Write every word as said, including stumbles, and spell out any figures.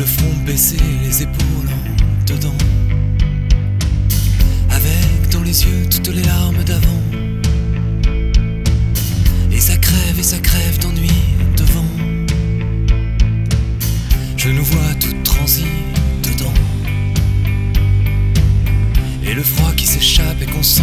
le front baissé, les épaules en dedans, avec dans les yeux toutes les larmes d'avant. Et ça crève et ça crève d'ennui devant. Je nous vois toutes transies dedans. Et le froid qui s'échappe et qu'on sent